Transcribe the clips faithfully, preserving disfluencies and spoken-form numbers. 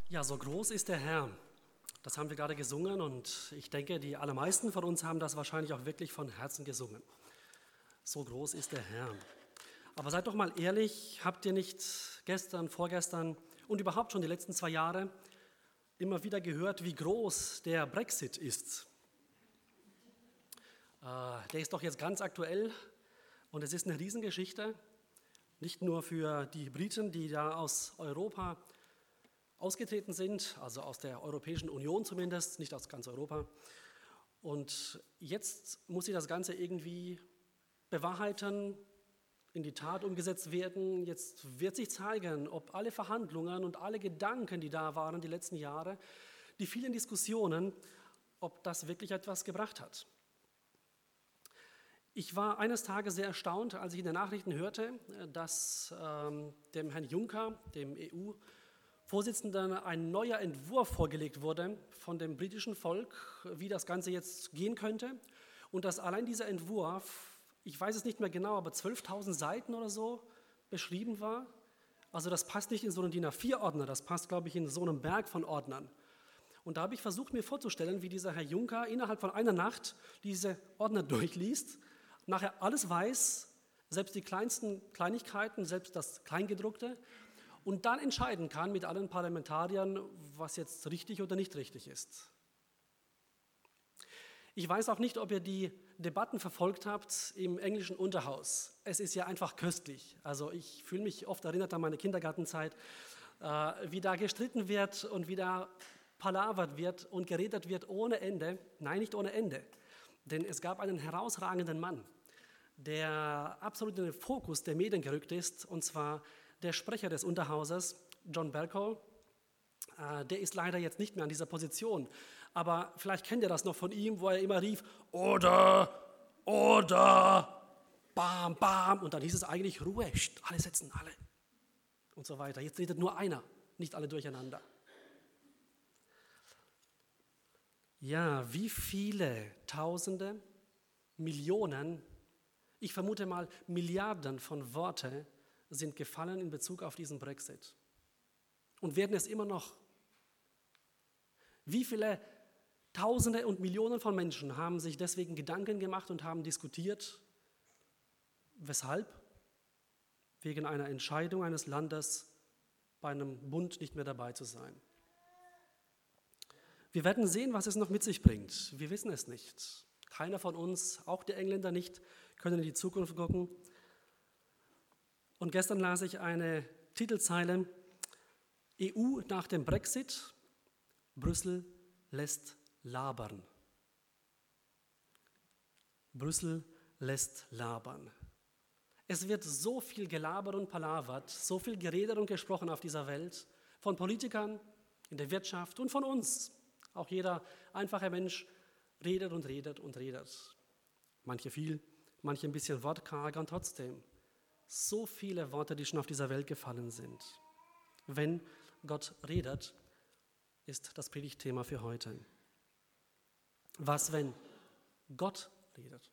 Ja, so groß ist der Herr. Das haben wir gerade gesungen und ich denke, die allermeisten von uns haben das wahrscheinlich auch wirklich von Herzen gesungen. So groß ist der Herr. Aber seid doch mal ehrlich, habt ihr nicht gestern, vorgestern und überhaupt schon die letzten zwei Jahre immer wieder gehört, wie groß der Brexit ist? Äh, der ist doch jetzt ganz aktuell und es ist eine Riesengeschichte, nicht nur für die Briten, die da aus Europa ausgetreten sind, also aus der Europäischen Union zumindest, nicht aus ganz Europa. Und jetzt muss sie das Ganze irgendwie bewahrheiten, in die Tat umgesetzt werden. Jetzt wird sich zeigen, ob alle Verhandlungen und alle Gedanken, die da waren die letzten Jahre, die vielen Diskussionen, ob das wirklich etwas gebracht hat. Ich war eines Tages sehr erstaunt, als ich in den Nachrichten hörte, dass ähm, dem Herrn Juncker, dem E U-Vorsitzenden, ein neuer Entwurf vorgelegt wurde von dem britischen Volk, wie das Ganze jetzt gehen könnte. Und dass allein dieser Entwurf, ich weiß es nicht mehr genau, aber zwölftausend Seiten oder so beschrieben war. Also das passt nicht in so einen D I N A vier Ordner, das passt, glaube ich, in so einen Berg von Ordnern. Und da habe ich versucht, mir vorzustellen, wie dieser Herr Juncker innerhalb von einer Nacht diese Ordner durchliest, nachher alles weiß, selbst die kleinsten Kleinigkeiten, selbst das Kleingedruckte, und dann entscheiden kann mit allen Parlamentariern, was jetzt richtig oder nicht richtig ist. Ich weiß auch nicht, ob ihr die Debatten verfolgt habt im englischen Unterhaus. Es ist ja einfach köstlich. Also ich fühle mich oft erinnert an meine Kindergartenzeit, äh, wie da gestritten wird und wie da palavert wird und geredet wird ohne Ende. Nein, nicht ohne Ende. Denn es gab einen herausragenden Mann, der absolut in den Fokus der Medien gerückt ist, und zwar der Sprecher des Unterhauses, John Bercow. Äh, der ist leider jetzt nicht mehr an dieser Position, aber vielleicht kennt ihr das noch von ihm, wo er immer rief, oder, oder, bam, bam, und dann hieß es eigentlich Ruhe, Psst, alle sitzen, alle und so weiter. Jetzt redet nur einer, nicht alle durcheinander. Ja, wie viele Tausende, Millionen, ich vermute mal Milliarden von Worte sind gefallen in Bezug auf diesen Brexit und werden es immer noch. Wie viele Tausende und Millionen von Menschen haben sich deswegen Gedanken gemacht und haben diskutiert? Weshalb? Wegen einer Entscheidung eines Landes, bei einem Bund nicht mehr dabei zu sein. Wir werden sehen, was es noch mit sich bringt. Wir wissen es nicht. Keiner von uns, auch die Engländer nicht, können in die Zukunft gucken. Und gestern las ich eine Titelzeile: E U nach dem Brexit, Brüssel lässt labern. Brüssel lässt labern. Es wird so viel gelabert und palavert, so viel geredet und gesprochen auf dieser Welt, von Politikern, in der Wirtschaft und von uns. Auch jeder einfache Mensch redet und redet und redet. Manche viel, manche ein bisschen wortkarger und trotzdem so viele Worte, die schon auf dieser Welt gefallen sind. Wenn Gott redet, ist das Predigtthema für heute. Was, wenn Gott redet?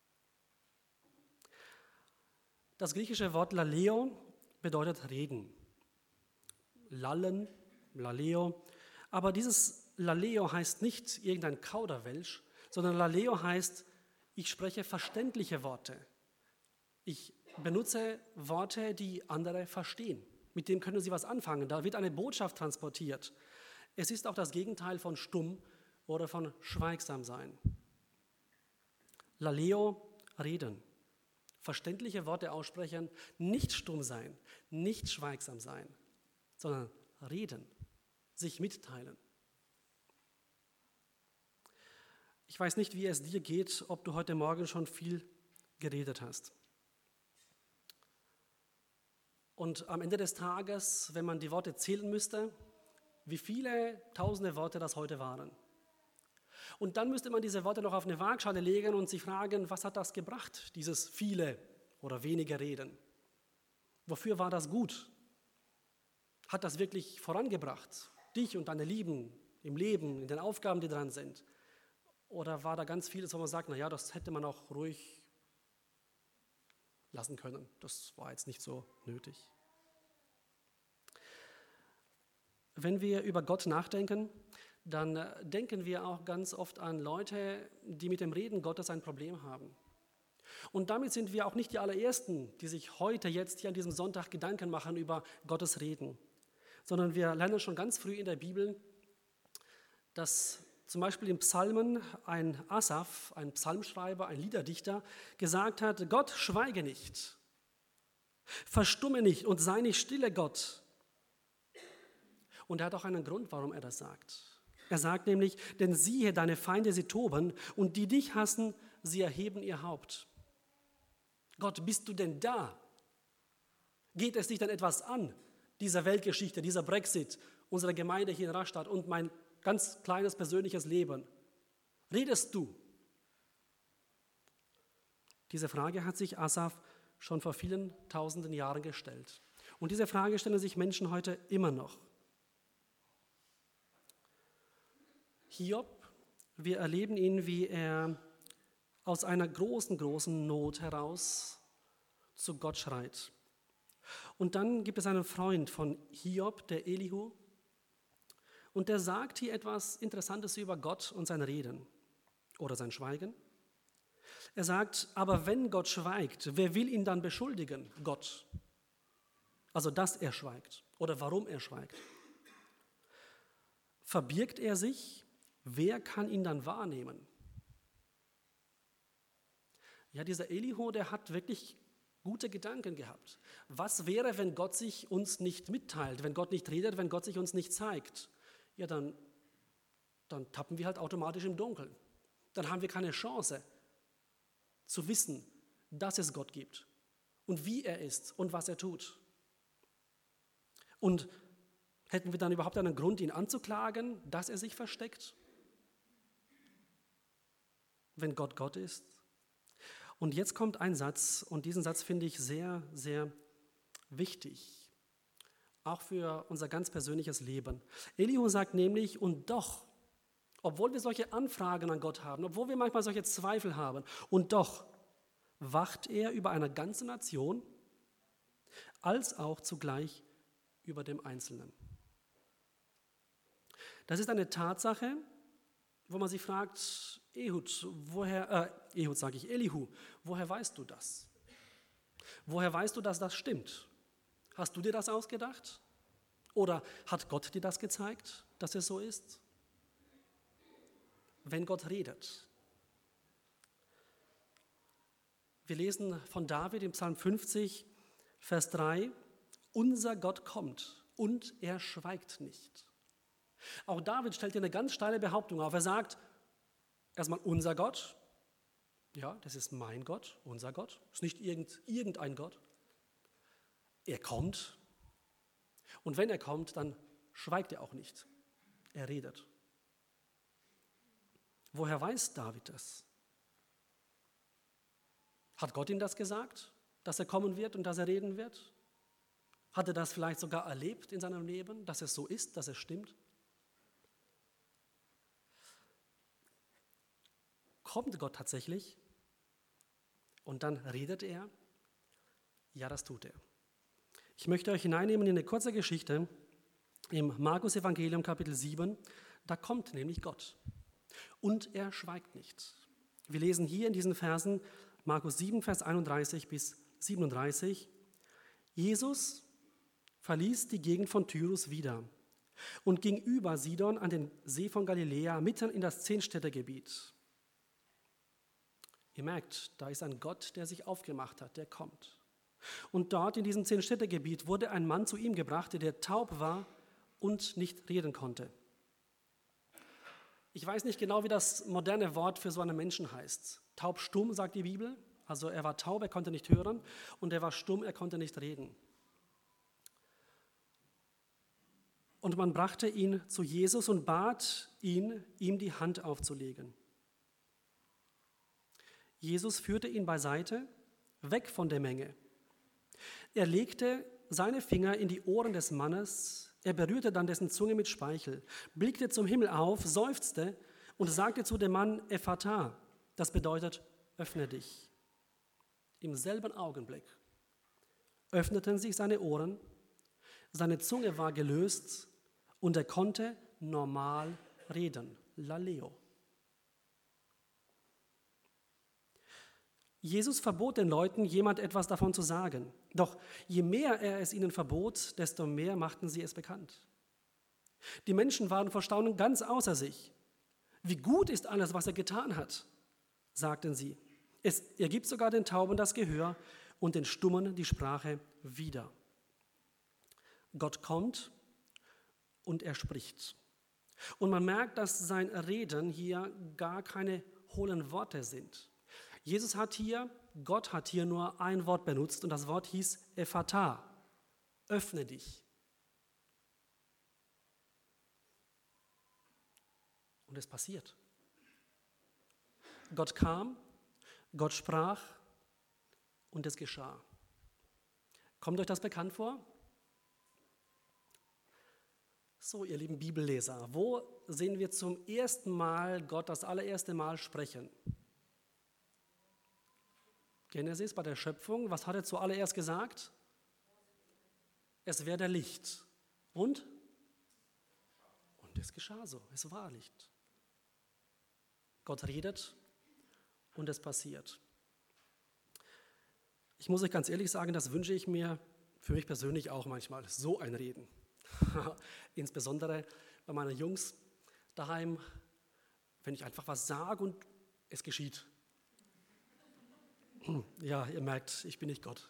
Das griechische Wort laleo bedeutet reden. Lallen, laleo. Aber dieses laleo heißt nicht irgendein Kauderwelsch, sondern laleo heißt, ich spreche verständliche Worte. Ich benutze Worte, die andere verstehen. Mit dem können sie was anfangen. Da wird eine Botschaft transportiert. Es ist auch das Gegenteil von stumm oder von schweigsam sein. Laleo, reden. Verständliche Worte aussprechen, nicht stumm sein, nicht schweigsam sein, sondern reden, sich mitteilen. Ich weiß nicht, wie es dir geht, ob du heute Morgen schon viel geredet hast. Und am Ende des Tages, wenn man die Worte zählen müsste, wie viele tausende Worte das heute waren. Und dann müsste man diese Worte noch auf eine Waagschale legen und sich fragen, was hat das gebracht, dieses viele oder wenige Reden? Wofür war das gut? Hat das wirklich vorangebracht, dich und deine Lieben im Leben, in den Aufgaben, die dran sind? Oder war da ganz vieles, wo man sagt, naja, das hätte man auch ruhig lassen können. Das war jetzt nicht so nötig. Wenn wir über Gott nachdenken, dann denken wir auch ganz oft an Leute, die mit dem Reden Gottes ein Problem haben. Und damit sind wir auch nicht die allerersten, die sich heute, jetzt hier an diesem Sonntag Gedanken machen über Gottes Reden, sondern wir lernen schon ganz früh in der Bibel, dass zum Beispiel im Psalmen ein Asaph, ein Psalmschreiber, ein Liederdichter, gesagt hat: Gott, schweige nicht, verstumme nicht und sei nicht stille, Gott. Und er hat auch einen Grund, warum er das sagt. Er sagt nämlich: Denn siehe, deine Feinde, sie toben, und die dich hassen, sie erheben ihr Haupt. Gott, bist du denn da? Geht es dich denn etwas an, dieser Weltgeschichte, dieser Brexit, unsere Gemeinde hier in Rastatt und mein ganz kleines persönliches Leben? Redest du? Diese Frage hat sich Asaph schon vor vielen tausenden Jahren gestellt. Und diese Frage stellen sich Menschen heute immer noch. Hiob, wir erleben ihn, wie er aus einer großen, großen Not heraus zu Gott schreit. Und dann gibt es einen Freund von Hiob, der Elihu, und der sagt hier etwas Interessantes über Gott und sein Reden oder sein Schweigen. Er sagt: Aber wenn Gott schweigt, wer will ihn dann beschuldigen? Gott. Also, dass er schweigt oder warum er schweigt. Verbirgt er sich? Wer kann ihn dann wahrnehmen? Ja, dieser Elihu, der hat wirklich gute Gedanken gehabt. Was wäre, wenn Gott sich uns nicht mitteilt, wenn Gott nicht redet, wenn Gott sich uns nicht zeigt? Ja, dann, dann tappen wir halt automatisch im Dunkeln. Dann haben wir keine Chance zu wissen, dass es Gott gibt und wie er ist und was er tut. Und hätten wir dann überhaupt einen Grund, ihn anzuklagen, dass er sich versteckt? Wenn Gott Gott ist? Und jetzt kommt ein Satz, und diesen Satz finde ich sehr, sehr wichtig, auch für unser ganz persönliches Leben. Elihu sagt nämlich: Und doch, obwohl wir solche Anfragen an Gott haben, obwohl wir manchmal solche Zweifel haben, und doch wacht er über eine ganze Nation, als auch zugleich über dem Einzelnen. Das ist eine Tatsache, wo man sich fragt: Ehud, woher, äh, Ehud sage ich, Elihu, woher weißt du das? Woher weißt du, dass das stimmt? Hast du dir das ausgedacht? Oder hat Gott dir das gezeigt, dass es so ist? Wenn Gott redet. Wir lesen von David im Psalm fünfzig, Vers drei: Unser Gott kommt und er schweigt nicht. Auch David stellt hier eine ganz steile Behauptung auf. Er sagt erstmal: Unser Gott, ja, das ist mein Gott, unser Gott, ist nicht irgend, irgendein Gott. Er kommt, und wenn er kommt, dann schweigt er auch nicht. Er redet. Woher weiß David das? Hat Gott ihm das gesagt, dass er kommen wird und dass er reden wird? Hat er das vielleicht sogar erlebt in seinem Leben, dass es so ist, dass es stimmt? Kommt Gott tatsächlich und dann redet er? Ja, das tut er. Ich möchte euch hineinnehmen in eine kurze Geschichte im Markus-Evangelium Kapitel sieben. Da kommt nämlich Gott und er schweigt nicht. Wir lesen hier in diesen Versen Markus sieben, Vers einunddreißig bis siebenunddreißig. Jesus verließ die Gegend von Tyrus wieder und ging über Sidon an den See von Galiläa mitten in das Zehnstädtegebiet. Ihr merkt, da ist ein Gott, der sich aufgemacht hat, der kommt. Und dort in diesem Zehnstädtegebiet wurde ein Mann zu ihm gebracht, der taub war und nicht reden konnte. Ich weiß nicht genau, wie das moderne Wort für so einen Menschen heißt. Taubstumm, sagt die Bibel. Also er war taub, er konnte nicht hören, und er war stumm, er konnte nicht reden. Und man brachte ihn zu Jesus und bat ihn, ihm die Hand aufzulegen. Jesus führte ihn beiseite, weg von der Menge. Er legte seine Finger in die Ohren des Mannes, er berührte dann dessen Zunge mit Speichel, blickte zum Himmel auf, seufzte und sagte zu dem Mann: Ephata, das bedeutet, öffne dich. Im selben Augenblick öffneten sich seine Ohren, seine Zunge war gelöst und er konnte normal reden. Laleo. Jesus verbot den Leuten, jemand etwas davon zu sagen. Doch je mehr er es ihnen verbot, desto mehr machten sie es bekannt. Die Menschen waren vor Staunen ganz außer sich. Wie gut ist alles, was er getan hat, sagten sie. Es, er gibt sogar den Tauben das Gehör und den Stummen die Sprache wieder. Gott kommt und er spricht. Und man merkt, dass sein Reden hier gar keine hohlen Worte sind. Jesus hat hier, Gott hat hier nur ein Wort benutzt und das Wort hieß Ephata, öffne dich. Und es passiert. Gott kam, Gott sprach und es geschah. Kommt euch das bekannt vor? So, ihr lieben Bibelleser, wo sehen wir zum ersten Mal Gott das allererste Mal sprechen? Genesis, bei der Schöpfung, was hat er zuallererst gesagt? Es werde Licht. Und? Und es geschah so, es war Licht. Gott redet und es passiert. Ich muss euch ganz ehrlich sagen, das wünsche ich mir für mich persönlich auch manchmal, so ein Reden. Insbesondere bei meinen Jungs daheim, wenn ich einfach was sage und es geschieht. Ja, ihr merkt, ich bin nicht Gott.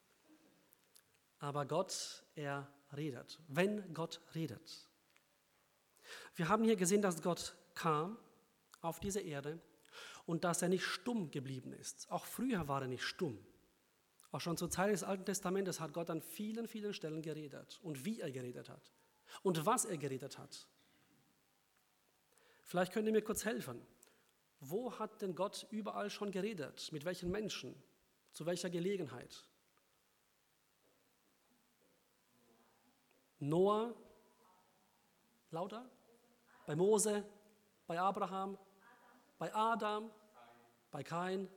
Aber Gott, er redet. Wenn Gott redet. Wir haben hier gesehen, dass Gott kam auf diese Erde und dass er nicht stumm geblieben ist. Auch früher war er nicht stumm. Auch schon zur Zeit des Alten Testamentes hat Gott an vielen, vielen Stellen geredet. Und wie er geredet hat. Und was er geredet hat. Vielleicht könnt ihr mir kurz helfen. Wo hat denn Gott überall schon geredet? Mit welchen Menschen? Zu welcher Gelegenheit? Noah? Lauter? Bei Mose? Bei Abraham? Bei Adam? Bei Kain?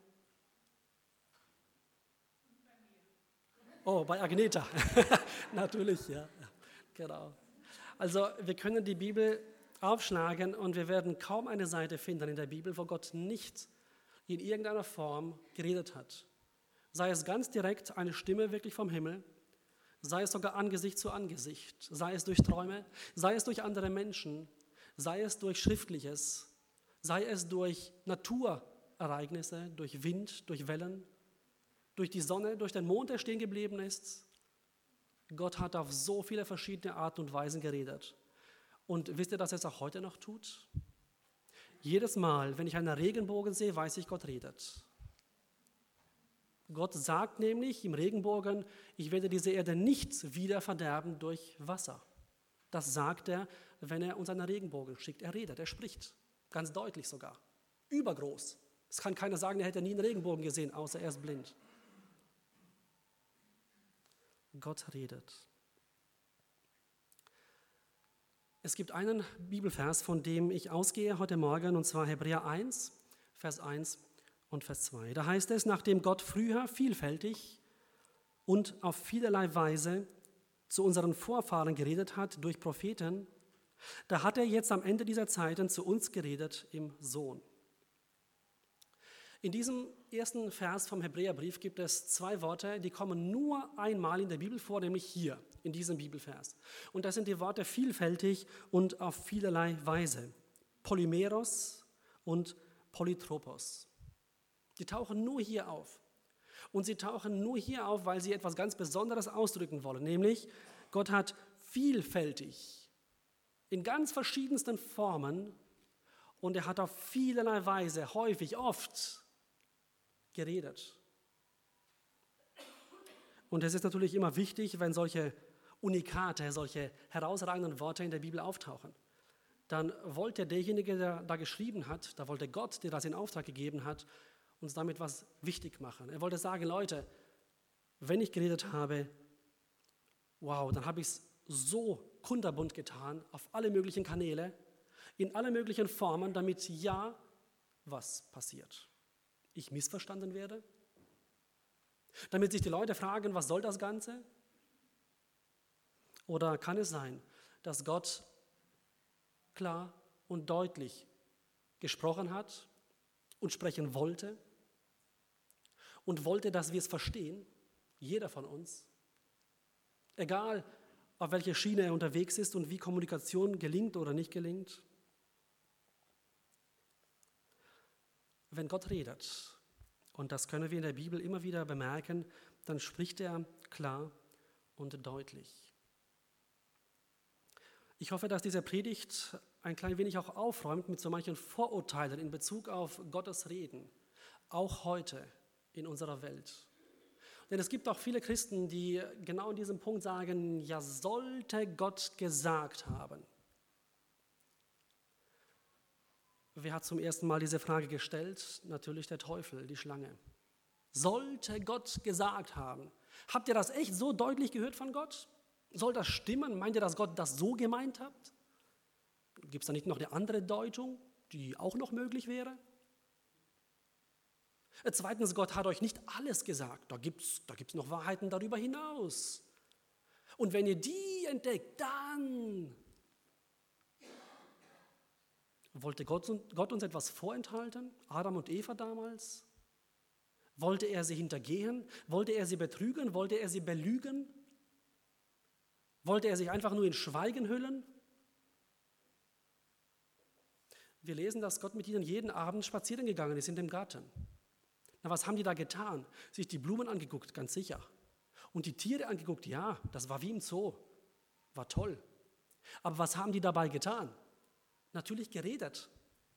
Oh, bei Agneta. Natürlich, ja. Genau. Also wir können die Bibel aufschlagen und wir werden kaum eine Seite finden in der Bibel, wo Gott nicht in irgendeiner Form geredet hat. Sei es ganz direkt eine Stimme wirklich vom Himmel, sei es sogar Angesicht zu Angesicht, sei es durch Träume, sei es durch andere Menschen, sei es durch Schriftliches, sei es durch Naturereignisse, durch Wind, durch Wellen, durch die Sonne, durch den Mond, der stehen geblieben ist. Gott hat auf so viele verschiedene Arten und Weisen geredet. Und wisst ihr, dass er es auch heute noch tut? Jedes Mal, wenn ich einen Regenbogen sehe, weiß ich, Gott redet. Gott sagt nämlich im Regenbogen, ich werde diese Erde nicht wieder verderben durch Wasser. Das sagt er, wenn er uns einen Regenbogen schickt. Er redet, er spricht, ganz deutlich sogar, übergroß. Es kann keiner sagen, er hätte nie einen Regenbogen gesehen, außer er ist blind. Gott redet. Es gibt einen Bibelvers, von dem ich ausgehe heute Morgen, und zwar Hebräer eins, Vers eins und Vers zwei. Da heißt es, nachdem Gott früher vielfältig und auf vielerlei Weise zu unseren Vorfahren geredet hat durch Propheten, da hat er jetzt am Ende dieser Zeiten zu uns geredet im Sohn. In diesem ersten Vers vom Hebräerbrief gibt es zwei Worte, die kommen nur einmal in der Bibel vor, nämlich hier, in diesem Bibelvers. Und das sind die Worte vielfältig und auf vielerlei Weise. Polymeros und Polytropos. Die tauchen nur hier auf. Und sie tauchen nur hier auf, weil sie etwas ganz Besonderes ausdrücken wollen, nämlich Gott hat vielfältig, in ganz verschiedensten Formen und er hat auf vielerlei Weise, häufig, oft geredet. Und es ist natürlich immer wichtig, wenn solche Unikate, solche herausragenden Worte in der Bibel auftauchen. Dann wollte derjenige, der da geschrieben hat, da wollte Gott, der das in Auftrag gegeben hat, uns damit was wichtig machen. Er wollte sagen, Leute, wenn ich geredet habe, wow, dann habe ich es so kunterbunt getan, auf alle möglichen Kanäle, in alle möglichen Formen, damit ja was passiert. Ich missverstanden werde, damit sich die Leute fragen, was soll das Ganze? Oder kann es sein, dass Gott klar und deutlich gesprochen hat und sprechen wollte und wollte, dass wir es verstehen, jeder von uns, egal auf welcher Schiene er unterwegs ist und wie Kommunikation gelingt oder nicht gelingt. Wenn Gott redet, und das können wir in der Bibel immer wieder bemerken, dann spricht er klar und deutlich. Ich hoffe, dass diese Predigt ein klein wenig auch aufräumt mit so manchen Vorurteilen in Bezug auf Gottes Reden, auch heute in unserer Welt. Denn es gibt auch viele Christen, die genau in diesem Punkt sagen, ja, sollte Gott gesagt haben. Wer hat zum ersten Mal diese Frage gestellt? Natürlich der Teufel, die Schlange. Sollte Gott gesagt haben? Habt ihr das echt so deutlich gehört von Gott? Soll das stimmen? Meint ihr, dass Gott das so gemeint hat? Gibt es da nicht noch eine andere Deutung, die auch noch möglich wäre? Zweitens, Gott hat euch nicht alles gesagt. Da gibt es da gibt's noch Wahrheiten darüber hinaus. Und wenn ihr die entdeckt, dann wollte Gott, Gott uns etwas vorenthalten? Adam und Eva damals? Wollte er sie hintergehen? Wollte er sie betrügen? Wollte er sie belügen? Wollte er sich einfach nur in Schweigen hüllen? Wir lesen, dass Gott mit ihnen jeden Abend spazieren gegangen ist in dem Garten. Na, was haben die da getan? Sich die Blumen angeguckt, ganz sicher. Und die Tiere angeguckt, ja, das war wie im Zoo. War toll. Aber was haben die dabei getan? Natürlich geredet.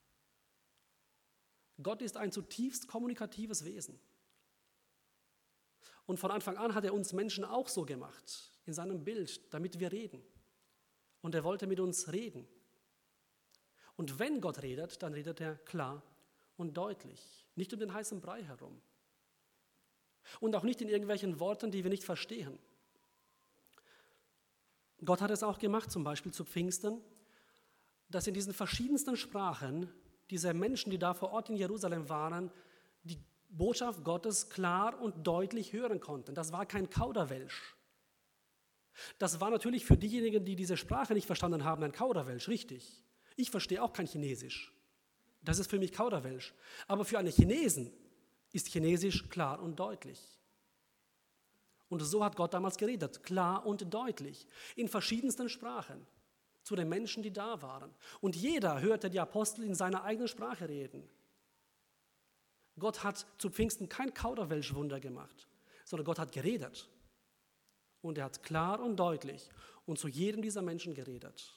Gott ist ein zutiefst kommunikatives Wesen. Und von Anfang an hat er uns Menschen auch so gemacht, in seinem Bild, damit wir reden. Und er wollte mit uns reden. Und wenn Gott redet, dann redet er klar und deutlich, nicht um den heißen Brei herum. Und auch nicht in irgendwelchen Worten, die wir nicht verstehen. Gott hat es auch gemacht, zum Beispiel zu Pfingsten, dass in diesen verschiedensten Sprachen diese Menschen, die da vor Ort in Jerusalem waren, die Botschaft Gottes klar und deutlich hören konnten. Das war kein Kauderwelsch. Das war natürlich für diejenigen, die diese Sprache nicht verstanden haben, ein Kauderwelsch, richtig. Ich verstehe auch kein Chinesisch. Das ist für mich Kauderwelsch. Aber für einen Chinesen ist Chinesisch klar und deutlich. Und so hat Gott damals geredet, klar und deutlich, in verschiedensten Sprachen, zu den Menschen, die da waren. Und jeder hörte die Apostel in seiner eigenen Sprache reden. Gott hat zu Pfingsten kein Kauderwelsch-Wunder gemacht, sondern Gott hat geredet. Und er hat klar und deutlich und zu jedem dieser Menschen geredet.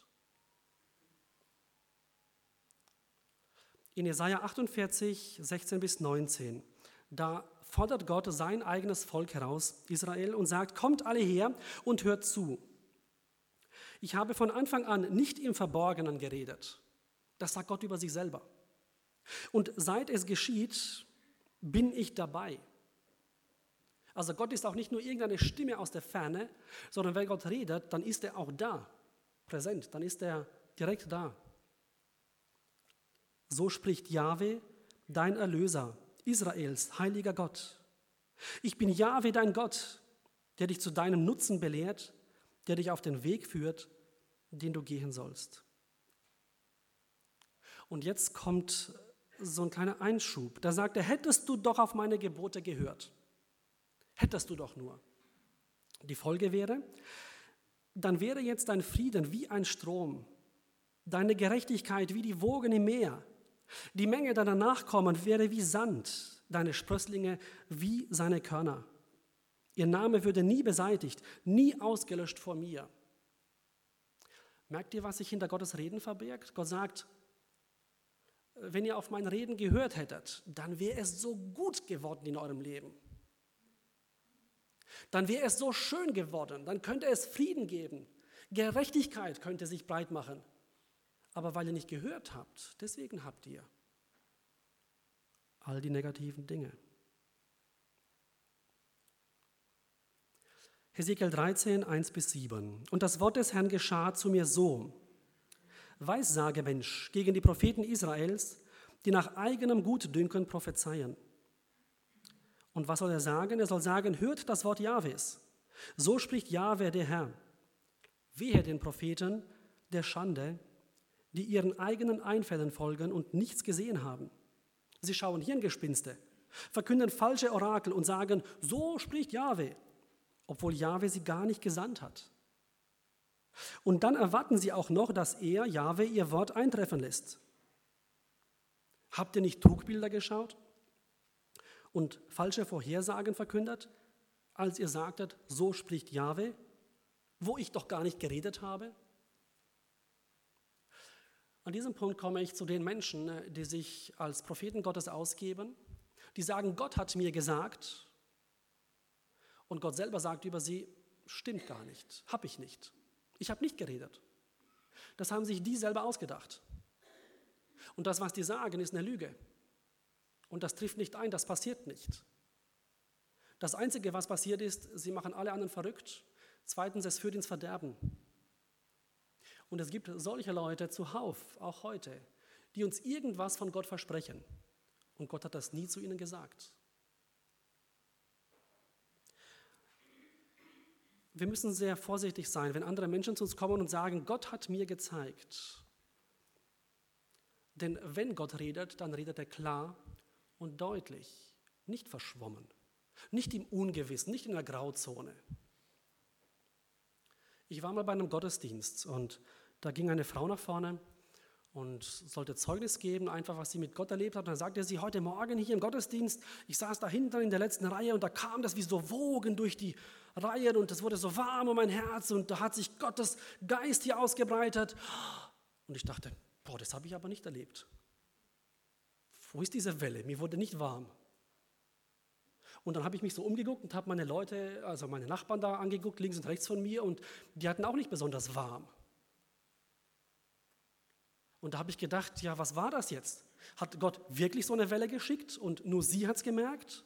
In Jesaja achtundvierzig, sechzehn bis neunzehn, da fordert Gott sein eigenes Volk heraus, Israel, und sagt, kommt alle her und hört zu. Ich habe von Anfang an nicht im Verborgenen geredet. Das sagt Gott über sich selber. Und seit es geschieht, bin ich dabei. Also Gott ist auch nicht nur irgendeine Stimme aus der Ferne, sondern wenn Gott redet, dann ist er auch da, präsent, dann ist er direkt da. So spricht Jahwe, dein Erlöser, Israels heiliger Gott. Ich bin Jahwe, dein Gott, der dich zu deinem Nutzen belehrt, der dich auf den Weg führt, den du gehen sollst. Und jetzt kommt so ein kleiner Einschub. Da sagt er, hättest du doch auf meine Gebote gehört. Hättest du doch nur. Die Folge wäre, dann wäre jetzt dein Frieden wie ein Strom, deine Gerechtigkeit wie die Wogen im Meer. Die Menge deiner Nachkommen wäre wie Sand, deine Sprösslinge wie seine Körner. Ihr Name würde nie beseitigt, nie ausgelöscht vor mir. Merkt ihr, was sich hinter Gottes Reden verbirgt? Gott sagt, wenn ihr auf mein Reden gehört hättet, dann wäre es so gut geworden in eurem Leben. Dann wäre es so schön geworden, dann könnte es Frieden geben. Gerechtigkeit könnte sich breit machen. Aber weil ihr nicht gehört habt, deswegen habt ihr all die negativen Dinge. Hesekiel dreizehn, eins bis sieben. Und das Wort des Herrn geschah zu mir so: Weissage, Mensch, gegen die Propheten Israels, die nach eigenem Gutdünken prophezeien. Und was soll er sagen? Er soll sagen, hört das Wort Jahwes. So spricht Jahwe, der Herr. Wehe den Propheten der Schande, die ihren eigenen Einfällen folgen und nichts gesehen haben. Sie schauen Hirngespinste, verkünden falsche Orakel und sagen, so spricht Jahwe, obwohl Jahwe sie gar nicht gesandt hat. Und dann erwarten sie auch noch, dass er, Jahwe, ihr Wort eintreffen lässt. Habt ihr nicht Trugbilder geschaut und falsche Vorhersagen verkündet, als ihr sagtet, so spricht Jahwe, wo ich doch gar nicht geredet habe? An diesem Punkt komme ich zu den Menschen, die sich als Propheten Gottes ausgeben, die sagen, Gott hat mir gesagt, und Gott selber sagt über sie, stimmt gar nicht, habe ich nicht. Ich habe nicht geredet. Das haben sich die selber ausgedacht. Und das, was die sagen, ist eine Lüge. Und das trifft nicht ein, das passiert nicht. Das Einzige, was passiert ist, sie machen alle anderen verrückt. Zweitens, es führt ins Verderben. Und es gibt solche Leute zuhauf, auch heute, die uns irgendwas von Gott versprechen. Und Gott hat das nie zu ihnen gesagt. Wir müssen sehr vorsichtig sein, wenn andere Menschen zu uns kommen und sagen, Gott hat mir gezeigt. Denn wenn Gott redet, dann redet er klar und deutlich, nicht verschwommen, nicht im Ungewissen, nicht in der Grauzone. Ich war mal bei einem Gottesdienst und da ging eine Frau nach vorne und sollte Zeugnis geben, einfach was sie mit Gott erlebt hat. Und dann sagte sie, heute Morgen hier im Gottesdienst, ich saß da hinten in der letzten Reihe und da kam das wie so Wogen durch die Reihen und es wurde so warm um mein Herz und da hat sich Gottes Geist hier ausgebreitet. Und ich dachte, boah, das habe ich aber nicht erlebt. Wo ist diese Welle? Mir wurde nicht warm. Und dann habe ich mich so umgeguckt und habe meine Leute, also meine Nachbarn da angeguckt, links und rechts von mir, und die hatten auch nicht besonders warm. Und da habe ich gedacht, ja, was war das jetzt? Hat Gott wirklich so eine Welle geschickt und nur sie hat es gemerkt?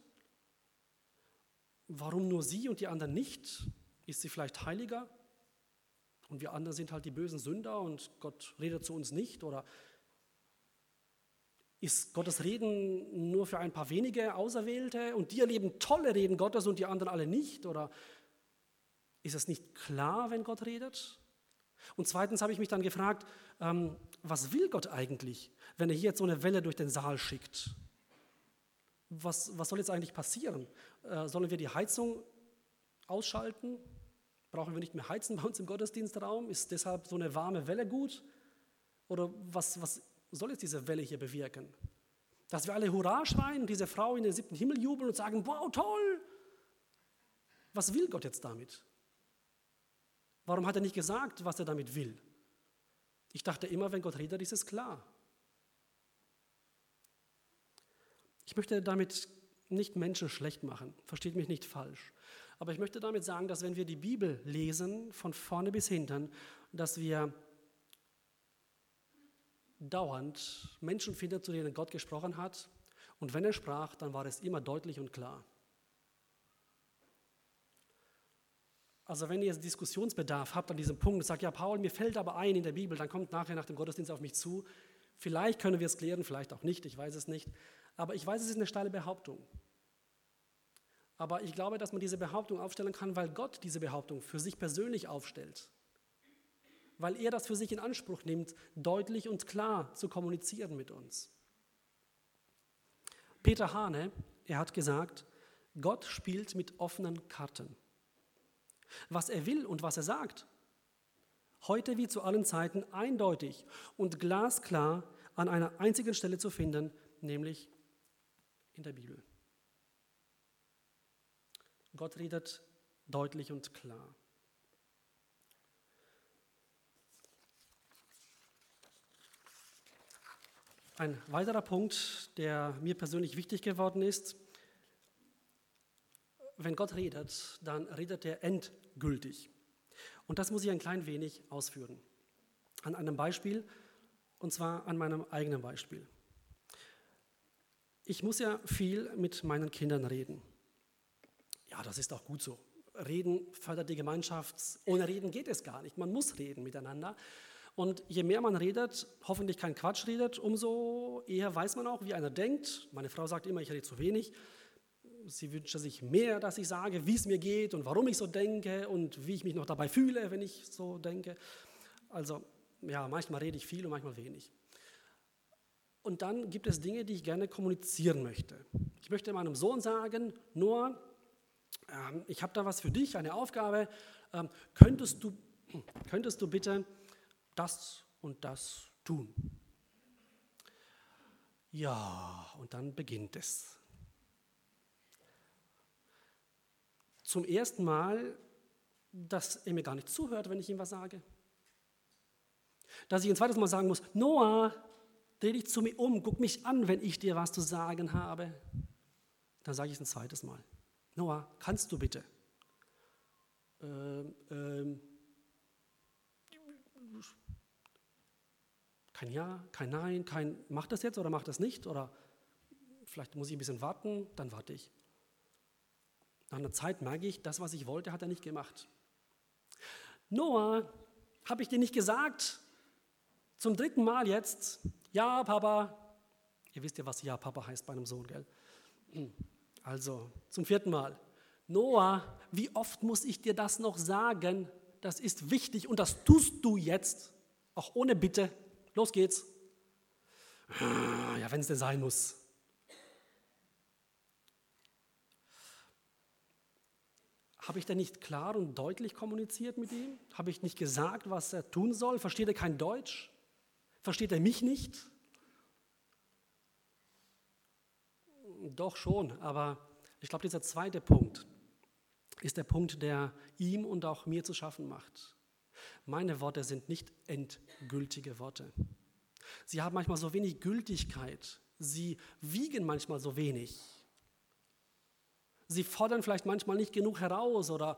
Warum nur sie und die anderen nicht? Ist sie vielleicht heiliger? Und wir anderen sind halt die bösen Sünder und Gott redet zu uns nicht? Oder ist Gottes Reden nur für ein paar wenige Auserwählte und die erleben tolle Reden Gottes und die anderen alle nicht? Oder ist es nicht klar, wenn Gott redet? Und zweitens habe ich mich dann gefragt, ähm, was will Gott eigentlich, wenn er hier jetzt so eine Welle durch den Saal schickt? Was, was soll jetzt eigentlich passieren? Äh, sollen wir die Heizung ausschalten? Brauchen wir nicht mehr heizen bei uns im Gottesdienstraum? Ist deshalb so eine warme Welle gut? Oder was, was soll jetzt diese Welle hier bewirken? Dass wir alle Hurra schreien, diese Frau in den siebten Himmel jubeln und sagen, wow, toll! Was will Gott jetzt damit? Warum hat er nicht gesagt, was er damit will? Ich dachte immer, wenn Gott redet, ist es klar. Ich möchte damit nicht Menschen schlecht machen, versteht mich nicht falsch. Aber ich möchte damit sagen, dass wenn wir die Bibel lesen, von vorne bis hinten, dass wir dauernd Menschen finden, zu denen Gott gesprochen hat. Und wenn er sprach, dann war es immer deutlich und klar. Also wenn ihr jetzt Diskussionsbedarf habt an diesem Punkt und sagt, ja Paul, mir fällt aber ein in der Bibel, dann kommt nachher nach dem Gottesdienst auf mich zu. Vielleicht können wir es klären, vielleicht auch nicht, ich weiß es nicht. Aber ich weiß, es ist eine steile Behauptung. Aber ich glaube, dass man diese Behauptung aufstellen kann, weil Gott diese Behauptung für sich persönlich aufstellt. Weil er das für sich in Anspruch nimmt, deutlich und klar zu kommunizieren mit uns. Peter Hane, er hat gesagt, Gott spielt mit offenen Karten. Was er will und was er sagt, heute wie zu allen Zeiten eindeutig und glasklar an einer einzigen Stelle zu finden, nämlich in der Bibel. Gott redet deutlich und klar. Ein weiterer Punkt, der mir persönlich wichtig geworden ist: Wenn Gott redet, dann redet er endgültig. Und das muss ich ein klein wenig ausführen. An einem Beispiel, und zwar an meinem eigenen Beispiel. Ich muss ja viel mit meinen Kindern reden. Ja, das ist auch gut so. Reden fördert die Gemeinschaft. Ohne Reden geht es gar nicht. Man muss reden miteinander. Und je mehr man redet, hoffentlich kein Quatsch redet, umso eher weiß man auch, wie einer denkt. Meine Frau sagt immer, ich rede zu wenig. Sie wünscht sich mehr, dass ich sage, wie es mir geht und warum ich so denke und wie ich mich noch dabei fühle, wenn ich so denke. Also ja, manchmal rede ich viel und manchmal wenig. Und dann gibt es Dinge, die ich gerne kommunizieren möchte. Ich möchte meinem Sohn sagen, Noah, ähm, ich habe da was für dich, eine Aufgabe. Ähm, könntest du, könntest du bitte das und das tun? Ja, und dann beginnt es. Zum ersten Mal, dass er mir gar nicht zuhört, wenn ich ihm was sage. Dass ich ein zweites Mal sagen muss, Noah, dreh dich zu mir um, guck mich an, wenn ich dir was zu sagen habe. Dann sage ich es ein zweites Mal. Noah, kannst du bitte? Ähm, ähm, kein Ja, kein Nein, kein mach das jetzt oder mach das nicht oder vielleicht muss ich ein bisschen warten, dann warte ich. Nach einer Zeit merke ich, das, was ich wollte, hat er nicht gemacht. Noah, habe ich dir nicht gesagt? Zum dritten Mal jetzt, ja, Papa. Ihr wisst ja, was Ja, Papa heißt bei einem Sohn, gell? Also, zum vierten Mal. Noah, wie oft muss ich dir das noch sagen? Das ist wichtig und das tust du jetzt, auch ohne Bitte. Los geht's. Ja, wenn es denn sein muss. Habe ich denn nicht klar und deutlich kommuniziert mit ihm? Habe ich nicht gesagt, was er tun soll? Versteht er kein Deutsch? Versteht er mich nicht? Doch schon, aber ich glaube, dieser zweite Punkt ist der Punkt, der ihm und auch mir zu schaffen macht. Meine Worte sind nicht endgültige Worte. Sie haben manchmal so wenig Gültigkeit. Sie wiegen manchmal so wenig. Sie fordern vielleicht manchmal nicht genug heraus oder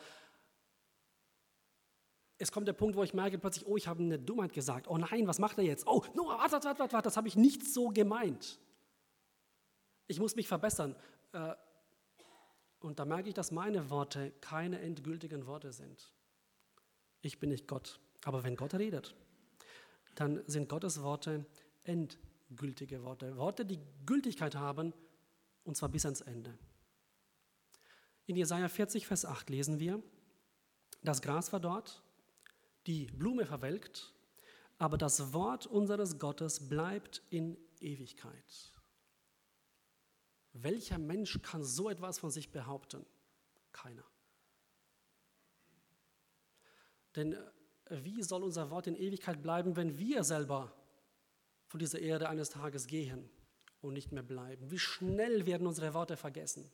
es kommt der Punkt, wo ich merke plötzlich, oh, ich habe eine Dummheit gesagt. Oh nein, was macht er jetzt? Oh, no, warte, warte, warte, warte, das habe ich nicht so gemeint. Ich muss mich verbessern. Und da merke ich, dass meine Worte keine endgültigen Worte sind. Ich bin nicht Gott. Aber wenn Gott redet, dann sind Gottes Worte endgültige Worte. Worte, die Gültigkeit haben, und zwar bis ans Ende. In Jesaja vierzig, Vers acht lesen wir, das Gras verdorrt, die Blume verwelkt, aber das Wort unseres Gottes bleibt in Ewigkeit. Welcher Mensch kann so etwas von sich behaupten? Keiner. Denn wie soll unser Wort in Ewigkeit bleiben, wenn wir selber von dieser Erde eines Tages gehen und nicht mehr bleiben? Wie schnell werden unsere Worte vergessen?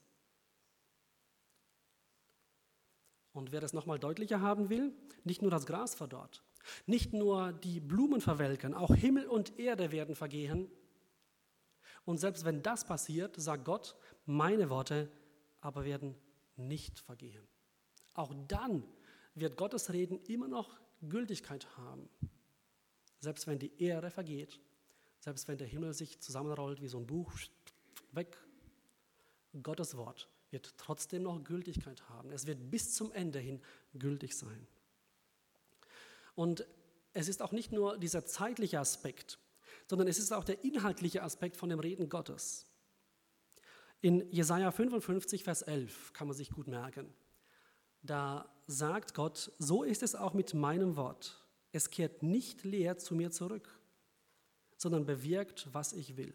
Und wer das nochmal deutlicher haben will, nicht nur das Gras verdorrt, nicht nur die Blumen verwelken, auch Himmel und Erde werden vergehen. Und selbst wenn das passiert, sagt Gott, meine Worte aber werden nicht vergehen. Auch dann wird Gottes Reden immer noch Gültigkeit haben. Selbst wenn die Erde vergeht, selbst wenn der Himmel sich zusammenrollt wie so ein Buch, weg, Gottes Wort wird trotzdem noch Gültigkeit haben. Es wird bis zum Ende hin gültig sein. Und es ist auch nicht nur dieser zeitliche Aspekt, sondern es ist auch der inhaltliche Aspekt von dem Reden Gottes. In Jesaja fünfundfünfzig, Vers elf kann man sich gut merken. Da sagt Gott, so ist es auch mit meinem Wort. Es kehrt nicht leer zu mir zurück, sondern bewirkt, was ich will.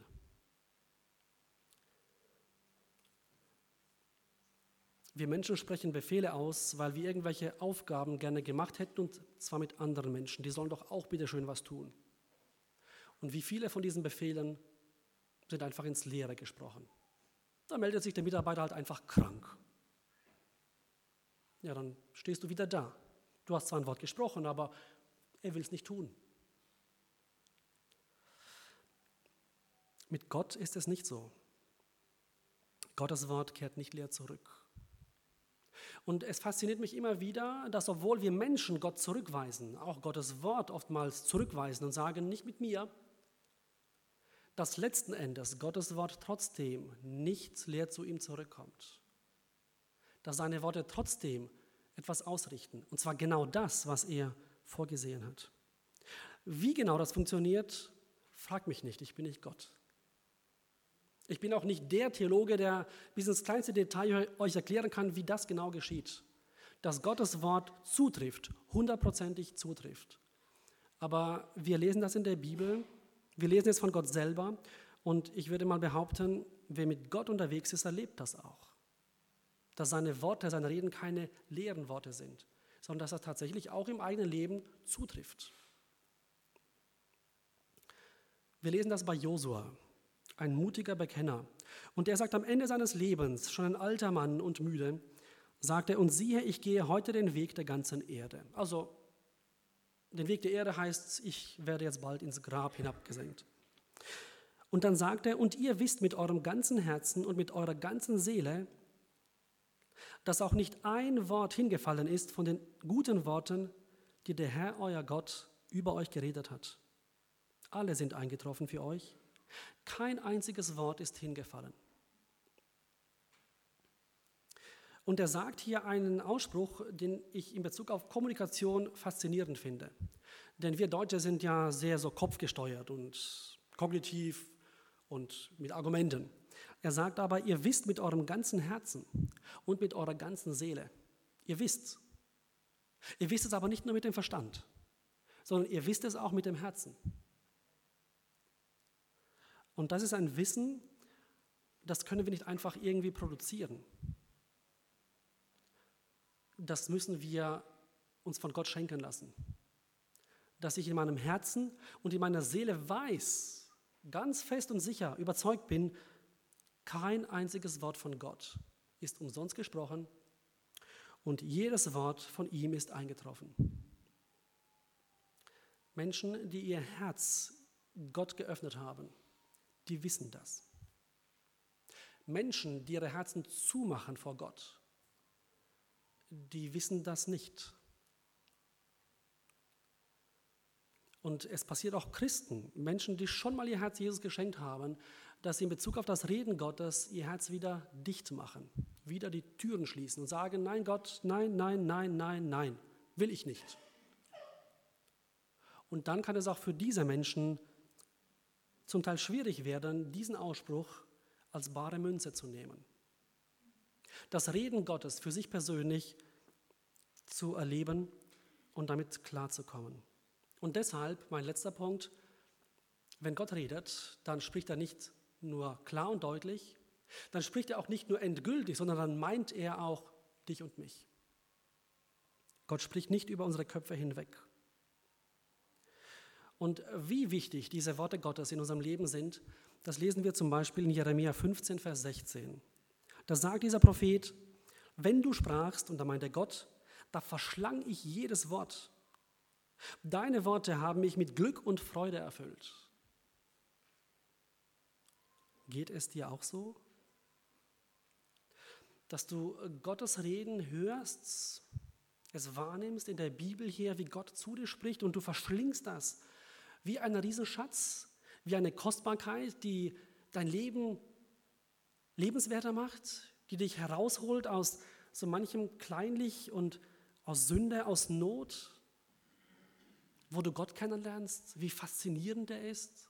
Wir Menschen sprechen Befehle aus, weil wir irgendwelche Aufgaben gerne gemacht hätten, und zwar mit anderen Menschen. Die sollen doch auch bitte schön was tun. Und wie viele von diesen Befehlen sind einfach ins Leere gesprochen. Da meldet sich der Mitarbeiter halt einfach krank. Ja, dann stehst du wieder da. Du hast zwar ein Wort gesprochen, aber er will es nicht tun. Mit Gott ist es nicht so. Gottes Wort kehrt nicht leer zurück. Und es fasziniert mich immer wieder, dass obwohl wir Menschen Gott zurückweisen, auch Gottes Wort oftmals zurückweisen und sagen, nicht mit mir, dass letzten Endes Gottes Wort trotzdem nicht leer zu ihm zurückkommt. Dass seine Worte trotzdem etwas ausrichten. Und zwar genau das, was er vorgesehen hat. Wie genau das funktioniert, fragt mich nicht, ich bin nicht Gott. Ich bin auch nicht der Theologe, der bis ins kleinste Detail euch erklären kann, wie das genau geschieht. Dass Gottes Wort zutrifft, hundertprozentig zutrifft. Aber wir lesen das in der Bibel, wir lesen es von Gott selber und ich würde mal behaupten, wer mit Gott unterwegs ist, erlebt das auch. Dass seine Worte, seine Reden keine leeren Worte sind, sondern dass das tatsächlich auch im eigenen Leben zutrifft. Wir lesen das bei Josua, ein mutiger Bekenner. Und er sagt am Ende seines Lebens, schon ein alter Mann und müde, sagt er, und siehe, ich gehe heute den Weg der ganzen Erde. Also, den Weg der Erde heißt, ich werde jetzt bald ins Grab hinabgesenkt. Und dann sagt er, und ihr wisst mit eurem ganzen Herzen und mit eurer ganzen Seele, dass auch nicht ein Wort hingefallen ist von den guten Worten, die der Herr, euer Gott, über euch geredet hat. Alle sind eingetroffen für euch. Kein einziges Wort ist hingefallen. Und er sagt hier einen Ausspruch, den ich in Bezug auf Kommunikation faszinierend finde. Denn wir Deutsche sind ja sehr so kopfgesteuert und kognitiv und mit Argumenten. Er sagt aber, ihr wisst mit eurem ganzen Herzen und mit eurer ganzen Seele. Ihr wisst. Ihr wisst es aber nicht nur mit dem Verstand, sondern ihr wisst es auch mit dem Herzen. Und das ist ein Wissen, das können wir nicht einfach irgendwie produzieren. Das müssen wir uns von Gott schenken lassen. Dass ich in meinem Herzen und in meiner Seele weiß, ganz fest und sicher überzeugt bin, kein einziges Wort von Gott ist umsonst gesprochen und jedes Wort von ihm ist eingetroffen. Menschen, die ihr Herz Gott geöffnet haben, die wissen das. Menschen, die ihre Herzen zumachen vor Gott, die wissen das nicht. Und es passiert auch Christen, Menschen, die schon mal ihr Herz Jesus geschenkt haben, dass sie in Bezug auf das Reden Gottes ihr Herz wieder dicht machen, wieder die Türen schließen und sagen, nein Gott, nein, nein, nein, nein, nein, will ich nicht. Und dann kann es auch für diese Menschen zum Teil schwierig werden, diesen Ausspruch als bare Münze zu nehmen. Das Reden Gottes für sich persönlich zu erleben und damit klarzukommen. Und deshalb, mein letzter Punkt, wenn Gott redet, dann spricht er nicht nur klar und deutlich, dann spricht er auch nicht nur endgültig, sondern dann meint er auch dich und mich. Gott spricht nicht über unsere Köpfe hinweg. Und wie wichtig diese Worte Gottes in unserem Leben sind, das lesen wir zum Beispiel in Jeremia fünfzehn, Vers sechzehn. Da sagt dieser Prophet, wenn du sprachst, und da meint er Gott, da verschlang ich jedes Wort. Deine Worte haben mich mit Glück und Freude erfüllt. Geht es dir auch so? Dass du Gottes Reden hörst, es wahrnimmst in der Bibel hier, wie Gott zu dir spricht und du verschlingst das wie ein Riesenschatz, wie eine Kostbarkeit, die dein Leben lebenswerter macht, die dich herausholt aus so manchem Kleinlich und aus Sünde, aus Not, wo du Gott kennenlernst, wie faszinierend er ist.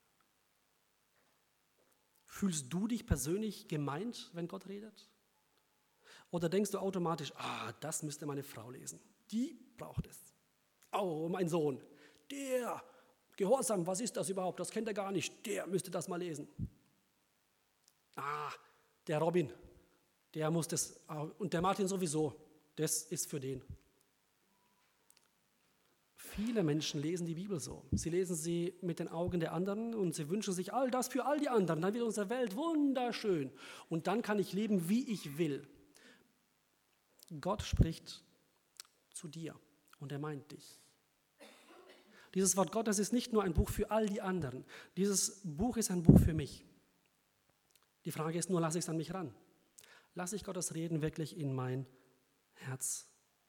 Fühlst du dich persönlich gemeint, wenn Gott redet? Oder denkst du automatisch, ah, das müsste meine Frau lesen, die braucht es. Oh, mein Sohn, der Gehorsam, was ist das überhaupt? Das kennt er gar nicht, der müsste das mal lesen. Ah, der Robin, der muss das, und der Martin sowieso, das ist für den. Viele Menschen lesen die Bibel so. Sie lesen sie mit den Augen der anderen und sie wünschen sich all das für all die anderen. Dann wird unsere Welt wunderschön und dann kann ich leben, wie ich will. Gott spricht zu dir und er meint dich. Dieses Wort Gottes ist nicht nur ein Buch für all die anderen. Dieses Buch ist ein Buch für mich. Die Frage ist nur, lasse ich es an mich ran? Lasse ich Gottes Reden wirklich in mein Herz?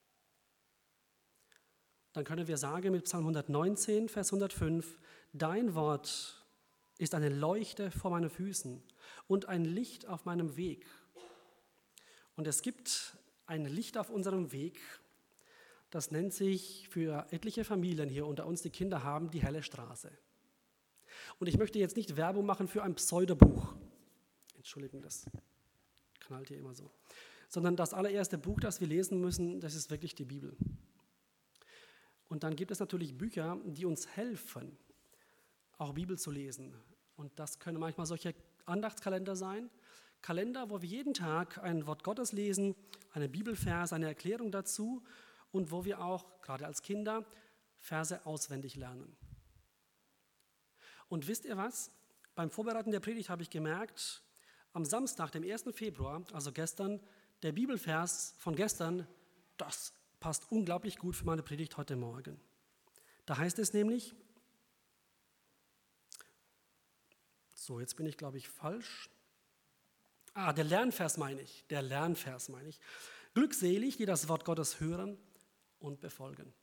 Dann können wir sagen mit Psalm hundertneunzehn, Vers hundertfünf, dein Wort ist eine Leuchte vor meinen Füßen und ein Licht auf meinem Weg. Und es gibt ein Licht auf unserem Weg, das nennt sich für etliche Familien hier unter uns, die Kinder haben, die helle Straße. Und ich möchte jetzt nicht Werbung machen für ein Pseudobuch. Entschuldigung, das knallt hier immer so. Sondern das allererste Buch, das wir lesen müssen, das ist wirklich die Bibel. Und dann gibt es natürlich Bücher, die uns helfen, auch Bibel zu lesen. Und das können manchmal solche Andachtskalender sein. Kalender, wo wir jeden Tag ein Wort Gottes lesen, eine Bibelvers, eine Erklärung dazu und wo wir auch, gerade als Kinder, Verse auswendig lernen. Und wisst ihr was? Beim Vorbereiten der Predigt habe ich gemerkt, am Samstag, dem ersten Februar, also gestern, der Bibelvers von gestern, das passt unglaublich gut für meine Predigt heute Morgen. Da heißt es nämlich, so, jetzt bin ich, glaube ich, falsch. Ah, der Lernvers meine ich, der Lernvers meine ich. Glückselig, die das Wort Gottes hören und befolgen.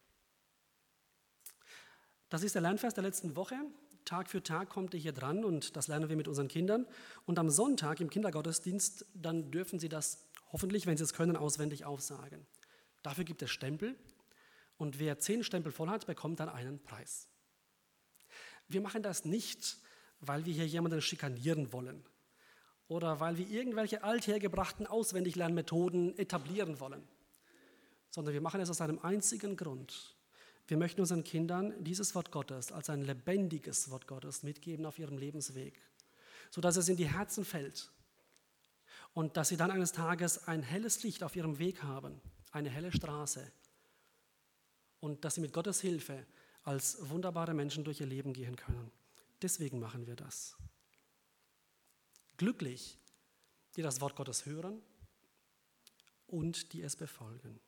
Das ist der Lernvers der letzten Woche. Tag für Tag kommt er hier dran und das lernen wir mit unseren Kindern. Und am Sonntag im Kindergottesdienst, dann dürfen sie das hoffentlich, wenn sie es können, auswendig aufsagen. Dafür gibt es Stempel und wer zehn Stempel voll hat, bekommt dann einen Preis. Wir machen das nicht, weil wir hier jemanden schikanieren wollen oder weil wir irgendwelche althergebrachten Auswendiglernmethoden etablieren wollen, sondern wir machen es aus einem einzigen Grund. Wir möchten unseren Kindern dieses Wort Gottes als ein lebendiges Wort Gottes mitgeben auf ihrem Lebensweg, sodass es in die Herzen fällt und dass sie dann eines Tages ein helles Licht auf ihrem Weg haben, eine helle Straße und dass sie mit Gottes Hilfe als wunderbare Menschen durch ihr Leben gehen können. Deswegen machen wir das. Glücklich, die das Wort Gottes hören und die es befolgen.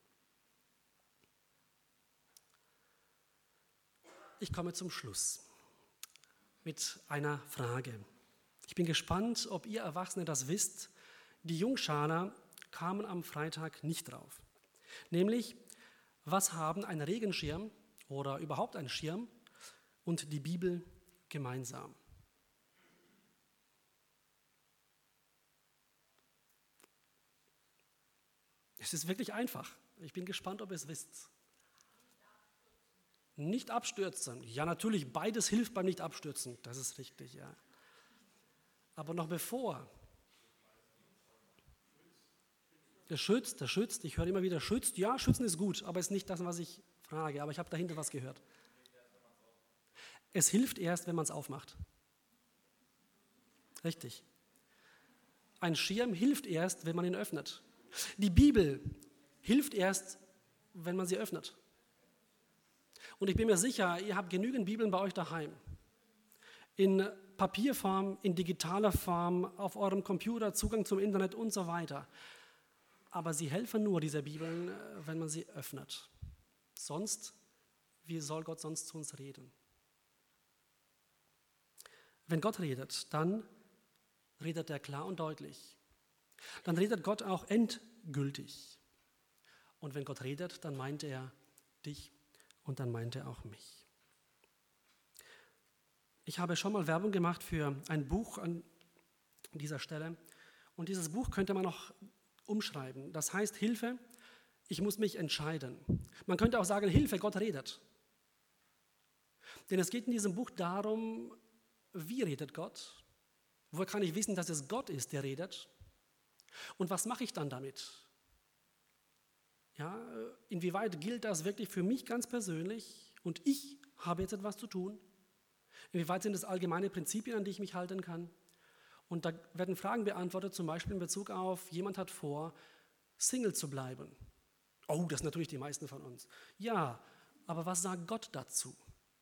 Ich komme zum Schluss mit einer Frage. Ich bin gespannt, ob ihr Erwachsene das wisst. Die Jungscharler kamen am Freitag nicht drauf. Nämlich, was haben ein Regenschirm oder überhaupt ein Schirm und die Bibel gemeinsam? Es ist wirklich einfach. Ich bin gespannt, ob ihr es wisst. Nicht abstürzen. Ja, natürlich, beides hilft beim Nicht-Abstürzen. Das ist richtig, ja. Aber noch bevor. Der schützt, der schützt. Ich höre immer wieder, schützt. Ja, schützen ist gut, aber ist nicht das, was ich frage. Aber ich habe dahinter was gehört. Es hilft erst, wenn man es aufmacht. Richtig. Ein Schirm hilft erst, wenn man ihn öffnet. Die Bibel hilft erst, wenn man sie öffnet. Und ich bin mir sicher, ihr habt genügend Bibeln bei euch daheim. In Papierform, in digitaler Form, auf eurem Computer, Zugang zum Internet und so weiter. Aber sie helfen nur, diese Bibeln, wenn man sie öffnet. Sonst, wie soll Gott sonst zu uns reden? Wenn Gott redet, dann redet er klar und deutlich. Dann redet Gott auch endgültig. Und wenn Gott redet, dann meint er dich und dann meint er auch mich. Ich habe schon mal Werbung gemacht für ein Buch an dieser Stelle. Und dieses Buch könnte man noch umschreiben. Das heißt Hilfe, ich muss mich entscheiden. Man könnte auch sagen, Hilfe, Gott redet. Denn es geht in diesem Buch darum, wie redet Gott? Woher kann ich wissen, dass es Gott ist, der redet? Und was mache ich dann damit? Ja, inwieweit gilt das wirklich für mich ganz persönlich und ich habe jetzt etwas zu tun? Inwieweit sind es allgemeine Prinzipien, an die ich mich halten kann? Und da werden Fragen beantwortet, zum Beispiel in Bezug auf, jemand hat vor, Single zu bleiben. Oh, das sind natürlich die meisten von uns. Ja, aber was sagt Gott dazu?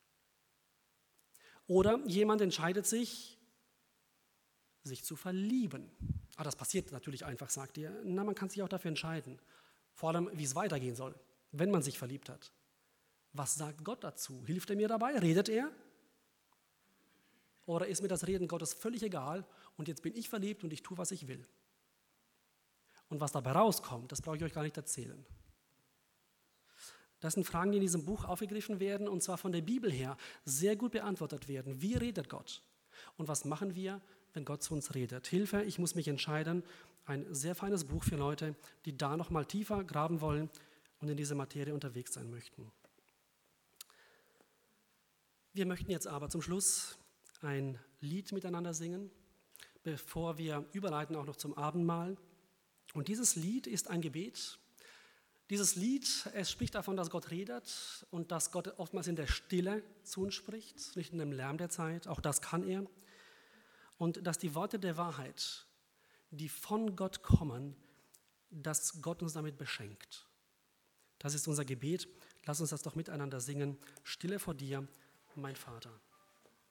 Oder jemand entscheidet sich, sich zu verlieben. Ah, das passiert natürlich einfach, sagt ihr. Na, man kann sich auch dafür entscheiden. Vor allem, wie es weitergehen soll, wenn man sich verliebt hat. Was sagt Gott dazu? Hilft er mir dabei? Redet er? Oder ist mir das Reden Gottes völlig egal und jetzt bin ich verliebt und ich tue, was ich will? Und was dabei rauskommt, das brauche ich euch gar nicht erzählen. Das sind Fragen, die in diesem Buch aufgegriffen werden und zwar von der Bibel her sehr gut beantwortet werden. Wie redet Gott? Und was machen wir, wenn Gott zu uns redet? Hilfe, ich muss mich entscheiden. Ein sehr feines Buch für Leute, die da noch mal tiefer graben wollen und in dieser Materie unterwegs sein möchten. Wir möchten jetzt aber zum Schluss ein Lied miteinander singen, bevor wir überleiten auch noch zum Abendmahl. Und dieses Lied ist ein Gebet, Dieses Lied, es spricht davon, dass Gott redet und dass Gott oftmals in der Stille zu uns spricht, nicht in dem Lärm der Zeit, auch das kann er. Und dass die Worte der Wahrheit, die von Gott kommen, dass Gott uns damit beschenkt. Das ist unser Gebet. Lass uns das doch miteinander singen. Stille vor dir, mein Vater.